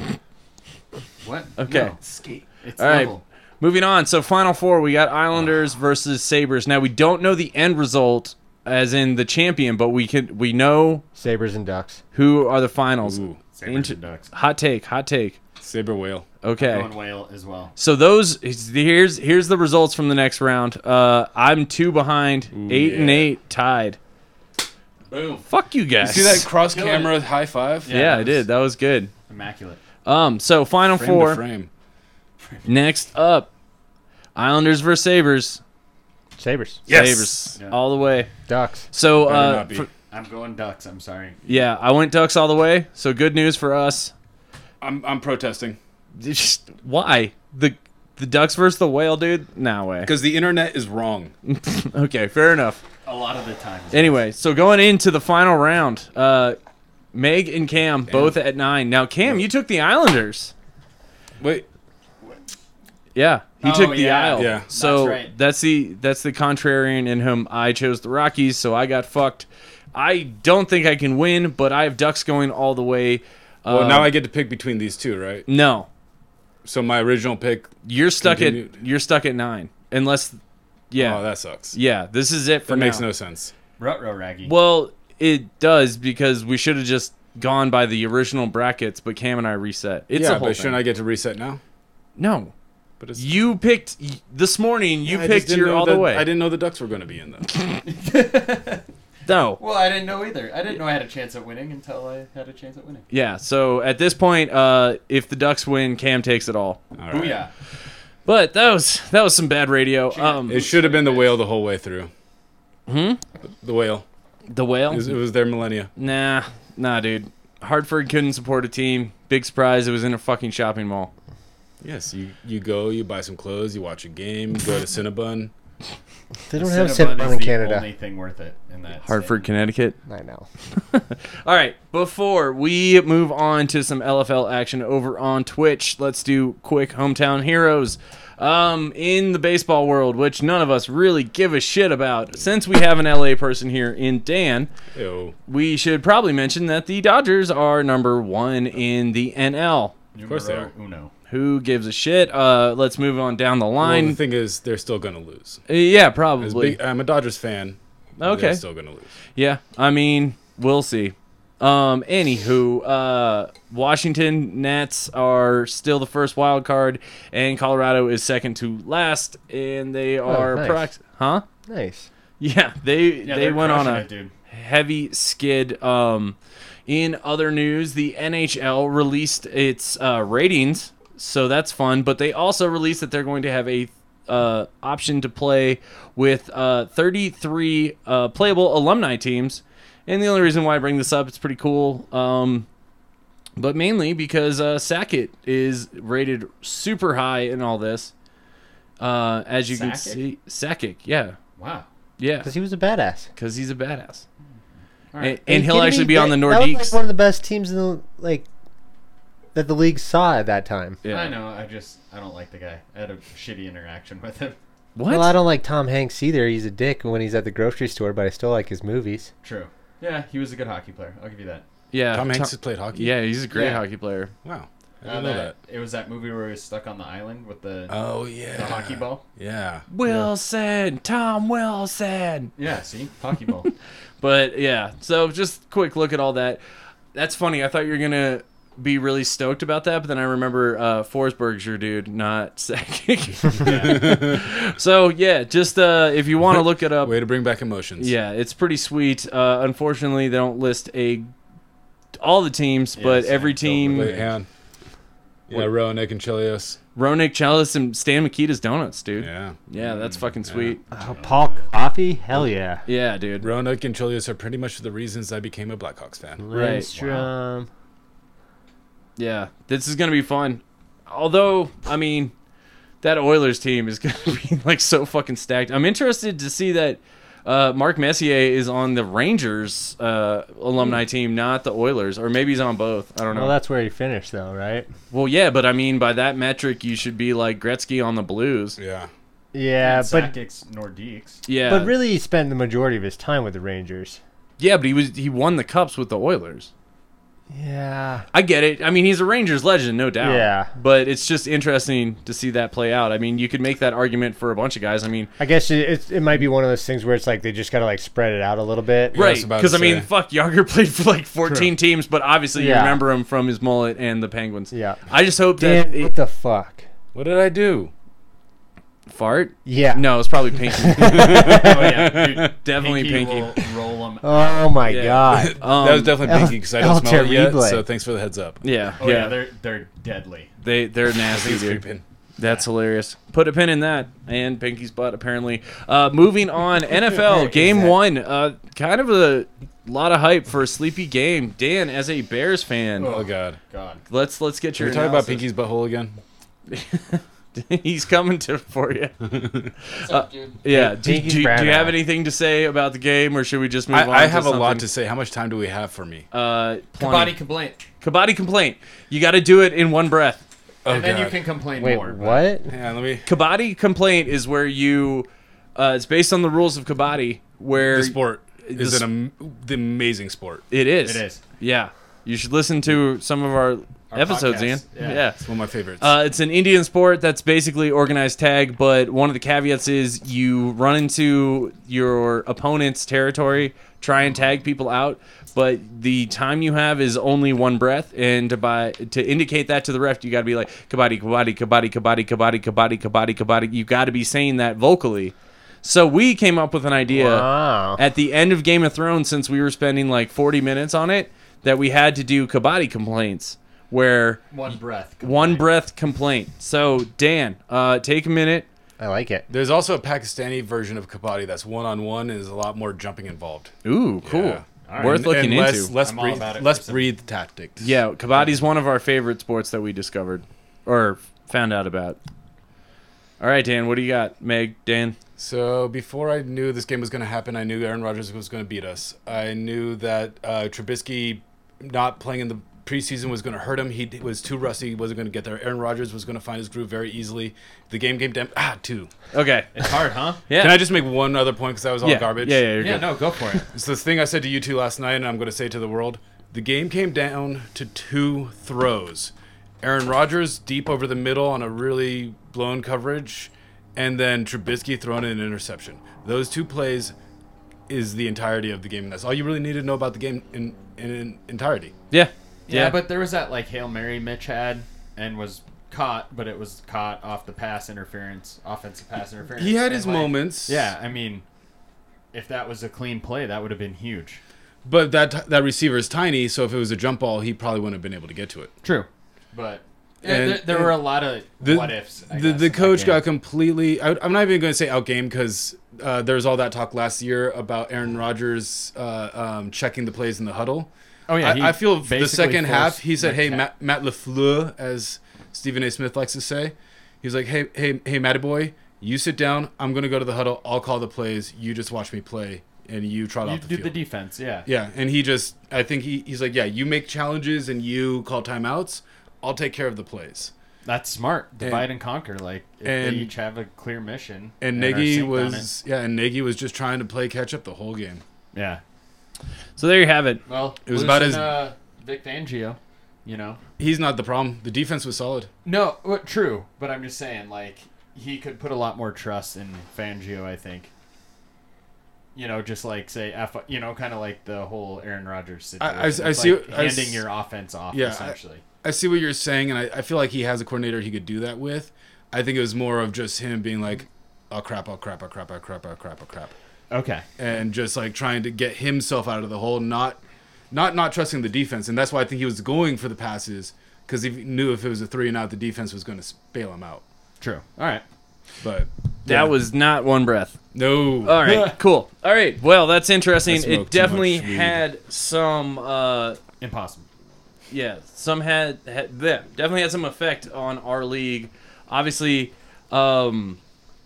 What? Okay. No, skate. It's All right. level. Moving on. So final four, we got Islanders versus Sabres. Now we don't know the end result, as in the champion, but we can we know Sabres and Ducks. who are the finals. Ooh, Sabres Inter- and Ducks. Hot take. Hot take. saber whale. Okay. Going whale as well. So those here's here's the results from the next round. Uh, I'm two behind, Ooh, eight and yeah. eight, tied. Boom. Fuck you You guys. see that cross Killing camera high five? Yeah, Yeah, I that did. was- That was good. Immaculate. Um, so final Frame four. to frame. Next up, Islanders versus Sabres. Sabres. Yes. Sabres Yeah. all the way. Ducks. So Better uh, not be. for- I'm going Ducks. I'm sorry. yeah, I went Ducks all the way. So good news for us. I'm I'm protesting Just, why the the Ducks versus the Whale, dude? Nah way. because the internet is wrong. Okay, fair enough. A lot of the time. Anyway, so going into the final round, uh, Meg and Cam both at nine. Now, Cam, you took the Islanders. Wait, Yeah, he Oh, took the yeah. Isle. Yeah. So That's right. that's the that's the contrarian in whom I chose the Rockies. So I got fucked. I don't think I can win, but I have Ducks going all the way. well Um, now I get to pick between these two, right? no. So my original pick. You're stuck Continued. at you're stuck at nine, unless yeah Oh, that sucks. yeah. This is it for That makes now. no sense. Rut-row raggy. Well, it does because we should have just gone by the original brackets, but Cam and I reset. It's yeah, a whole but thing. shouldn't I get to reset now? No. But it's, You picked this morning. You I just picked didn't your know all that- the way. I didn't know the Ducks were going to be in though. No. Well, I didn't know either. I didn't know I had a chance at winning until I had a chance at winning. Yeah. So at this point, uh, if the Ducks win, Cam takes it all. All right. Booyah. But that was that was some bad radio. Um, It should have been the whale the whole way through. Hmm? The whale. the It whale. was, it was their millennia. Nah, nah, dude. Hartford couldn't support a team. Big surprise. It was in a fucking shopping mall. Yes, you, you go, you buy some clothes, you watch a game, you go to Cinnabon. They don't have Cinnabon Cinnabon is in the Canada. only thing worth it in that Hartford, state. Connecticut. I know. All right, before we move on to some L F L action over on Twitch, let's do quick hometown heroes. Um, in the baseball world, which none of us really give a shit about, since we have an L A person here in Dan, Ew. we should probably mention that the Dodgers are number one in the N L. Of course they Numero are. Uno. Who gives a shit? Uh, let's move on down the Well, line. the thing is, they're still going to lose. Uh, yeah, As probably. big, I'm a Dodgers fan. but Okay. They're still going to lose. Yeah, I mean, we'll see. Um, anywho, uh, Washington Nats are still the first wild card, and Colorado is second to last, and they are nice. prox- huh? Nice. Yeah, they Yeah, they they're went on crushing a it, dude. heavy skid. Um, in other news, the N H L released its uh, ratings, so that's fun. But they also released that they're going to have a uh, option to play with uh, thirty-three uh, playable alumni teams. And the only reason why I bring this up, it's pretty cool. Um, but mainly because uh, Sackett is rated super high in all this. Uh, as you can Sakic? see, Sakic, yeah, Wow. yeah, Because he was a badass. because he's a badass. All right. And, and Are you he'll kidding actually me? be on the That- That was Nordiques. like one of the best teams in the like that the league saw at that time. Yeah. I know. I just I don't like the guy. I had a shitty interaction with him. What? Well, I don't like Tom Hanks either. He's a dick when he's at the grocery store, but I still like his movies. True. Yeah, he was a good hockey player. I'll give you that. yeah, Tom Hanks Tom- has played hockey? Yeah, he's a great Yeah. hockey player. Wow. I Uh, didn't know that. It was that movie where he was stuck on the island with the Oh, yeah. the hockey ball. Yeah. Wilson, Tom Wilson. Yeah. See, hockey ball. But yeah, so just quick look at all that. That's funny. I thought you were gonna be really stoked about that, but then I remember uh, Forsberg's your dude, not Sakic. So yeah, just uh, if you want to look it up, Way to bring back emotions. yeah, it's pretty sweet. Uh, unfortunately, they don't list a all the teams, Yeah, but same. every Don't team. Wait, hang on. Yeah, Roenick and Chelios. Ronick Chalice and Stan Mikita's donuts, dude. Yeah, Yeah. that's fucking sweet. Oh, Paul Coffey? Hell yeah. Yeah, dude. Roenick and Chelios are pretty much the reasons I became a Blackhawks fan. Right. Lindstrom. Yeah, this is gonna be fun. Although, I mean, that Oilers team is gonna be like so fucking stacked. I'm interested to see that uh, Mark Messier is on the Rangers uh, alumni team, not the Oilers, or maybe he's on both. I don't know. Well, that's where he finished, though, right? Well, yeah, but I mean, by that metric, you should be like Gretzky on the Blues. Yeah. Yeah, And but Sakic's Nordiques. Yeah, but really, he spent the majority of his time with the Rangers. yeah, but he was he won the cups with the Oilers. Yeah. I get it. I mean, he's a Rangers legend, no doubt. Yeah. But it's just interesting to see that play out. I mean, you could make that argument for a bunch of guys. I mean, I guess it, it's, it might be one of those things where it's like they just got to like spread it out a little bit. Yeah, I right. was about Because, to I mean, say. fuck, Yager played for like fourteen teams, but obviously you Yeah. remember him from his mullet and the Penguins. Yeah. I just hope that. Dan, It, what the fuck? What did I do? fart? Yeah. No, it's probably Pinky. Oh yeah, dude. Definitely Pinky. Will roll him. Oh my Yeah. god. Um, that was definitely El- Pinky because I don't El smell it yet. Terrible. So thanks for the heads up. Yeah. Oh yeah, yeah. they're they're deadly. They, they're nasty, He's dude. creeping. That's hilarious. Put a pin in that. And Pinky's butt, apparently. Uh, moving on, N F L, Where is game that? one. Uh, kind of a lot of hype for a sleepy game. Dan, as a Bears fan, Oh god. God. let's let's get Are your we talking about analysis. Pinky's butthole again? He's coming to for you. What's up, dude? Yeah. Do, Pinky's do, do brown you have eye. anything to say about the game, or should we just move on? I, I to have a lot something? to say. How much time do we have for me? Uh, Kabaddi plenty. complaint. Kabaddi complaint. You got to do it in one breath. Oh and then god. you can complain Wait, more. but- what? Hang on, let me. Kabaddi complaint is where you. Uh, it's based on the rules of Kabaddi, where The sport the is s- an am- the amazing sport. it is. It is. Yeah. You should listen to some of our Our episodes, podcast. Ian. Yeah. Yeah. It's one of my favorites. Uh, it's an Indian sport that's basically organized tag, but one of the caveats is you run into your opponent's territory, try and tag people out, but the time you have is only one breath, and to buy to indicate that to the ref, you got to be like kabaddi, kabaddi, kabaddi, kabaddi, kabaddi, kabaddi, kabaddi, kabaddi. You got to be saying that vocally. So we came up with an idea Wow. at the end of Game of Thrones, since we were spending like forty minutes on it, that we had to do kabaddi complaints, where One breath. one breath complaint. So Dan, uh, take a minute. I like it. There's also a Pakistani version of kabaddi that's one on one, and there's a lot more jumping involved. Ooh, cool. Yeah. All Worth And- looking and less, into. Less I'm all breathe, about it less for some- breathe tactics. Yeah, kabaddi's one of our favorite sports that we discovered or found out about. All right, Dan, what do you got? Meg, Dan? So before I knew this game was going to happen, I knew Aaron Rodgers was going to beat us. I knew that uh, Trubisky not playing in the preseason was going to hurt him. He d- was too rusty. He wasn't going to get there. Aaron Rodgers was going to find his groove very easily. The game came down. Ah, two. Okay. It's hard, huh? Yeah. Can I just make one other point because that was all yeah. garbage? Yeah, yeah, you're Yeah, good. no, go for it. It's this thing I said to you two last night, and I'm going to say to the world. The game came down to two throws. Aaron Rodgers deep over the middle on a really blown coverage, and then Trubisky throwing in an interception. Those two plays is the entirety of the game. And that's all you really need to know about the game in, in, in entirety. Yeah. Yeah, Yeah. but there was that like Hail Mary Mitch had and was caught, but it was caught off the pass interference, offensive pass interference. He had And, his like, moments. Yeah, I mean, if that was a clean play, that would have been huge. But that that receiver is tiny, so if it was a jump ball, he probably wouldn't have been able to get to it. True, but And- there, there and were a lot of The, what ifs. I the guess, the in that coach game. got completely. I, I'm not even going to say outgamed because uh, there was all that talk last year about Aaron Rodgers uh, um, checking the plays in the huddle. Oh yeah, he I, I feel the basically second half forced he said, Mike "Hey, Cat- Matt, Matt LaFleur," as Stephen A. Smith likes to say. He's like, "Hey, hey, hey, Matty boy, you sit down. I'm gonna go to the huddle. I'll call the plays. You just watch me play, and you trot You off the do field." the defense, yeah. Yeah, and he just, I think he, he's like, "Yeah, you make challenges and you call timeouts. I'll take care of the plays." That's smart. Divide and, conquer. Like if and- they each have a clear mission. And are Nagy synced on was, yeah, and Nagy was just trying to play catch up the whole game. it. Yeah. So there you have it. Well, It was about losing, as- uh, Vic Fangio. You know. He's not the problem. The defense was solid. No, well, true, but I'm just saying, like, he could put a lot more trust in Fangio, I think. You know, just like say, F, you know, kind of like the whole Aaron Rodgers I- I- situation. I It's see- like I s- handing your offense off, Yeah, I- essentially. I see what you're saying, and I, I feel like he has a coordinator he could do that with. I think it was more of just him being like, "Oh crap! Oh crap! Oh crap! Oh crap! Oh crap! Oh crap!" Okay. and just like trying to get himself out of the hole, not, not not trusting the defense, and that's why I think he was going for the passes because he knew if it was a three and out, the defense was going to bail him out. True. All right. But That yeah. was not one breath. no. All right, cool. All right, well, that's interesting. I smoked It too definitely much weed. had some, uh, Impossible. yeah, some had, had yeah, definitely had some effect on our league. Obviously, um,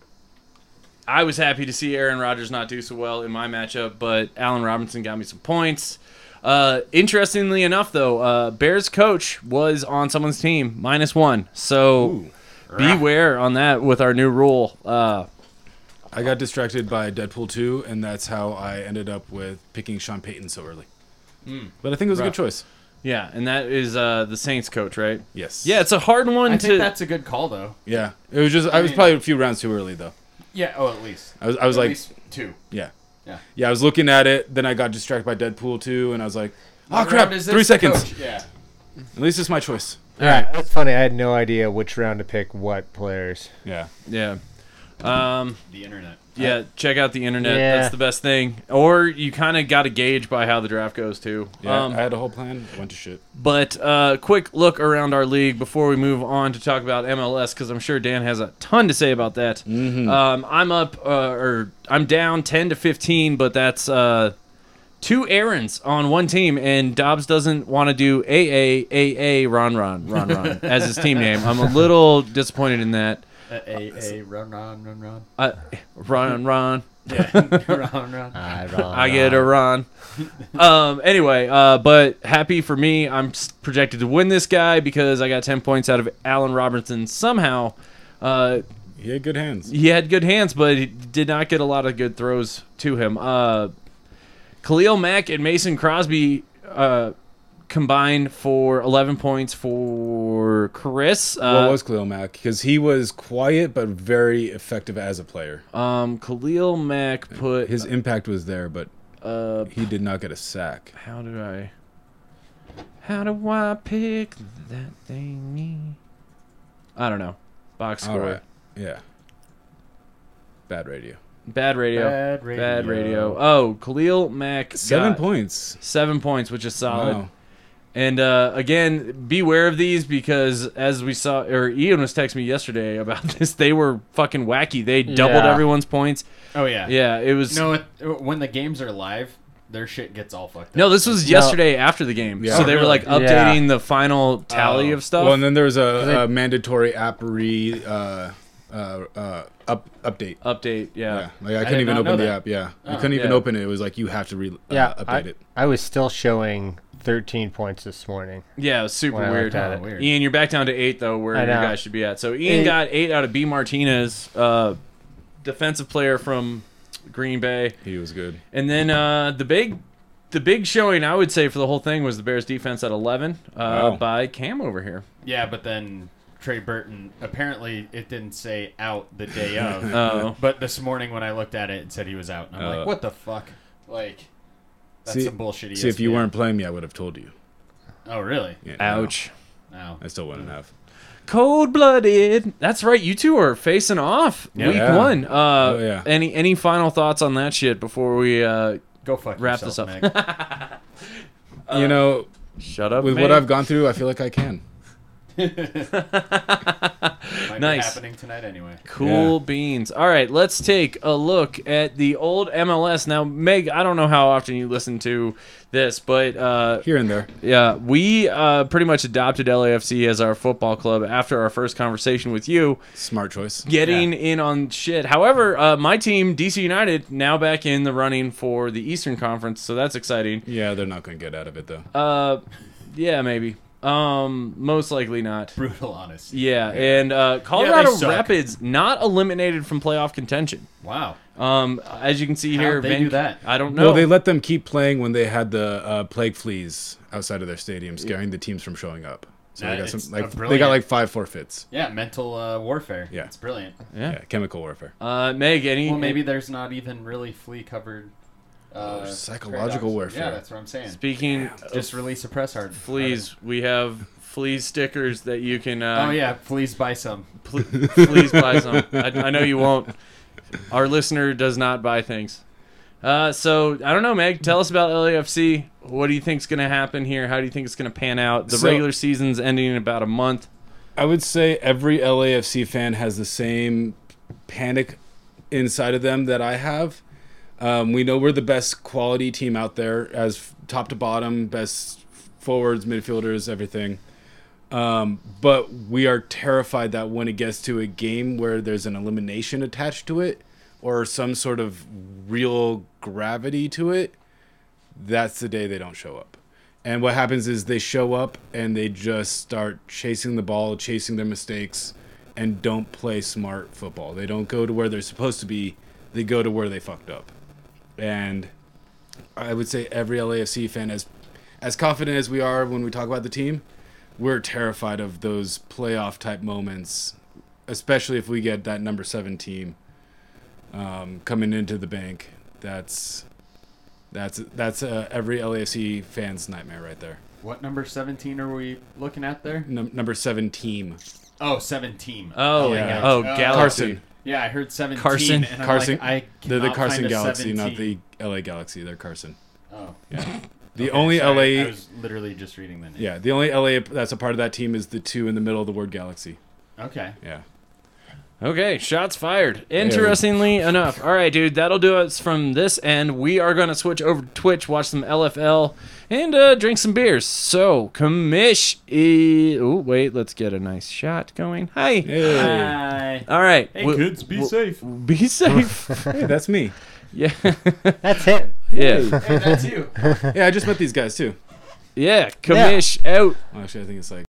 I was happy to see Aaron Rodgers not do so well in my matchup, but Allen Robinson got me some points. Uh, interestingly enough, though, uh, Bears coach was on someone's team, minus one. So Ooh. beware on that with our new rule. Uh, I got distracted by Deadpool two, and that's how I ended up with picking Sean Payton so early. But I think it was a Rough. good choice. yeah, and that is uh, the Saints coach, right? Yes. Yeah, it's a hard one I to. think that's a good call, though. Yeah. It was just I was mean- probably a few rounds too early though. Yeah. Oh, at least. I was I was At like least two. yeah. Yeah. Yeah, I was looking at it, then I got distracted by Deadpool two, and I was like, "Oh What crap! round is this, Three seconds. coach? Yeah. At least it's my choice." All right, that's funny. I had no idea which round to pick what players. Yeah. yeah. Um, The internet. yeah, check out the internet. Yeah. That's the best thing. Or you kind of got to gauge by how the draft goes, too. Yeah. Um, I had a whole plan. It went to shit. But uh, quick look around our league before we move on to talk about M L S, because I'm sure Dan has a ton to say about that. Mm-hmm. Um, I'm up, uh, or I'm down ten to fifteen, but that's uh, two errands on one team, and Dobbs doesn't want to do A A A A Ron Ron Ron Ron as his team name. I'm a little disappointed in that. A, a, a, run, run, run, run. Uh, Ron Ron. Yeah. run, run. I get a run. um. Anyway, uh, but happy for me. I'm s- projected to win this guy because I got ten points out of Allen Robinson. Somehow, uh, He had good hands. he had good hands, but he did not get a lot of good throws to him. Uh, Khalil Mack and Mason Crosby uh, combined for eleven points for Chris. Uh, What was Khalil Mack? Because he was quiet but very effective as a player. um, Khalil Mack put His impact was there, but uh, he did not get a sack. how do I how do I pick that thing? I don't know. Box All score. right. Yeah. Bad radio. Bad radio. Bad radio. Bad radio. Oh, Khalil Mack Seven got points. seven points, which is solid. Wow. And uh, again, beware of these because as we saw, or Ian was texting me yesterday about this, they were fucking wacky. They doubled Yeah. everyone's points. Oh yeah. Yeah, it was. You know what? When the games are live, their shit gets all fucked up. No, this was No. yesterday after the game. Yeah. So Oh, they were really? like updating the final tally Oh. of stuff. Well, and then there was they- a, a mandatory app re uh, uh, uh, up update. Update, yeah. Yeah, like I did couldn't even not know open the that. app. Yeah, Oh. you couldn't even Yeah. open it. It was like you have to re- uh, Yeah, update I, it. I was still showing thirteen points this morning. Yeah, it was super When I weird. looked at Oh, it. weird. Ian, you're back down to eight though, where I you know. guys should be at. So Ian Eight. got eight out of B Martinez, uh, defensive player from Green Bay, He was good. and then uh, the big, the big showing I would say for the whole thing was the Bears defense at eleven uh, Wow. by Cam over here. Yeah, but then Trey Burton, apparently it didn't say out the day of. Oh, But this morning when I looked at it, it said he was out. And I'm Uh, like, what the fuck? Like, that's See- some bullshit. See, if you weren't playing me, I would have told you. Oh, really? Yeah, ouch. No. no, I still wouldn't have. Cold blooded. That's right. You two are facing off Yeah. week Yeah. one. Uh, Oh, yeah. Any any final thoughts on that shit before we uh, Go fuck wrap yourself, this up? Meg. you know, shut up? with mate. what I've gone through, I feel like I can. Might Nice. be happening tonight anyway. Cool Yeah. beans. All right, let's take a look at the old M L S. Now, Meg, I don't know how often you listen to this, but uh, Here and there. yeah, we uh, pretty much adopted L A F C as our football club after our first conversation with you, Smart choice. getting in on shit. However, uh, my team, D C United, now back in the running for the Eastern Conference, so that's exciting. Yeah, they're not going to get out of it, though. Uh, yeah, maybe. Um, most likely not. Brutal honest. Yeah, and uh, Colorado suck. Rapids not eliminated from playoff contention. Wow. Um, as you can see here, How'd they do that? I don't know. Well, they let them keep playing when they had the uh, plague fleas outside of their stadium, scaring the teams from showing up. So Nah, they got it's some a like they brilliant- got like five forfeits. Yeah, mental uh, warfare. Yeah. It's brilliant. yeah. Yeah, chemical warfare. Uh, Meg, any? Well, maybe there's not even really flea covered. Uh, Oh, psychological trade-offs. warfare. Yeah, that's what I'm saying. Speaking Just of release a press hard. fleas, we have flea stickers that you can. Uh, Oh yeah, please buy some. pl- please buy some. I, I know you won't. Our listener does not buy things. Uh, so I don't know, Meg. Tell us about L A F C. What do you think's going to happen here? How do you think it's going to pan out? The So- regular season's ending in about a month. I would say every L A F C fan has the same panic inside of them that I have. Um, we know we're the best quality team out there, as f- top to bottom, best forwards, midfielders, everything. Um, but we are terrified that when it gets to a game where there's an elimination attached to it, or some sort of real gravity to it, that's the day they don't show up. And what happens is they show up and they just start chasing the ball, chasing their mistakes, and don't play smart football. They don't go to where they're supposed to be. They go to where they fucked up. And I would say every L A F C fan, as as confident as we are when we talk about the team, we're terrified of those playoff type moments, especially if we get that number seven team um, coming into the bank. That's that's that's uh, every L A F C fan's nightmare right there. What number seventeen are we looking at there? Num- number seven team. Oh, seventeen. Oh, Yeah. oh, Uh, Galaxy. Carson. Yeah, I heard seventeen. Carson. And I'm Carson. Like, I They're the cannot Carson find a Galaxy, not seventeen. the L A Galaxy. They're Carson. Oh. The Okay, only sorry, L A I was literally just reading the name. Yeah, the only L A that's a part of that team is the two in the middle of the word Galaxy. Okay. Yeah. Okay, shots fired. Interestingly enough. All right, dude, that'll do us from this end. We are going to switch over to Twitch, watch some L F L, and uh, drink some beers. So, Commish is... Oh, wait, let's get a nice shot going. Hi. Hey, Hi. All right. Hey, we- kids, be we- safe. Be safe. hey, that's me. yeah. That's him. yeah. Hey, that's you. Yeah, I just met these guys too. Yeah, Commish out. Well, actually, I think it's like